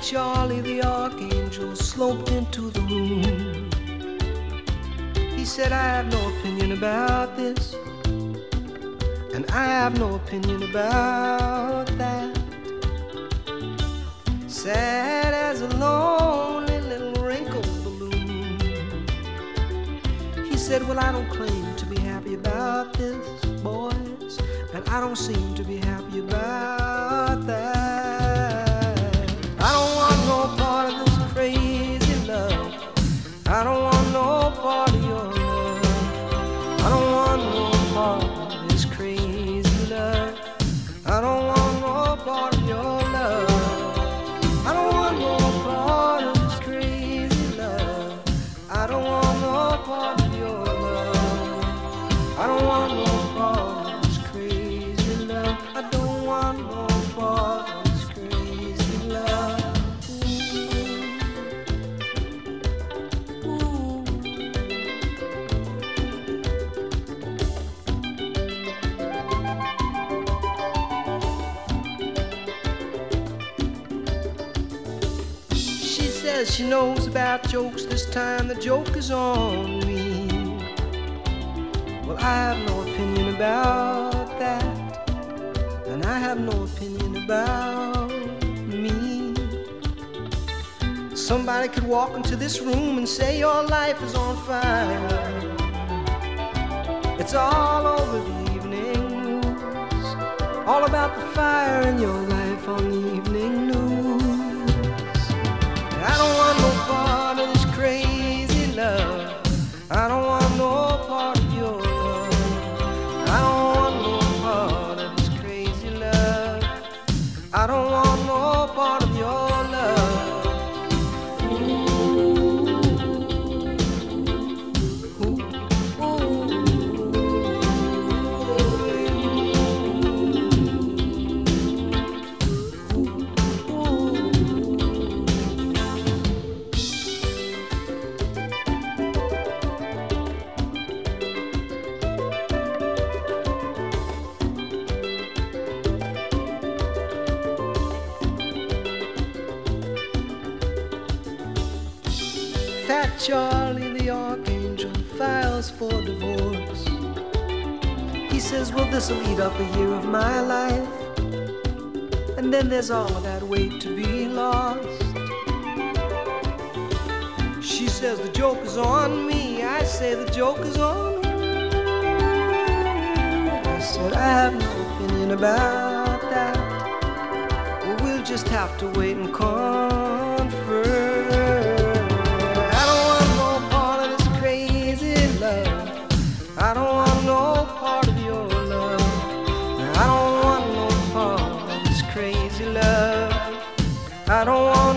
Charlie the Archangel sloped into the room. He said, I have no opinion about this, and I have no opinion about that. Sad as a lonely little wrinkled balloon. He said, well, I don't claim to be happy about this, boys, and I don't seem to be happy about that. I don't want no part of this crazy love. I don't want no part of your love. I don't want no part of this crazy love. I don't want no part of your love. I don't want no part of this crazy love. I don't want no part of your love. I don't want no part of this crazy love. I don't want no part of this crazy love. She says she knows about jokes. This time the joke is on me. Well, I have no opinion about that, and I have no opinion about me. Somebody could walk into this room and say your life is on fire. It's all over the evening news, all about the fire in your life on the evening news. I don't want no part of this crazy love. I don't want no part of your love. I don't want no part of this crazy love. I don't want no part of your love. Fat Charlie the Archangel files for divorce. He says, well, this'll eat up a year of my life, and then there's all of that weight to be lost. She says the joke is on me. I say the joke is on her. I said, I have no opinion about that. Well, we'll just have to wait and confer. I don't want no part of your love. I don't want no part of this crazy love. I don't want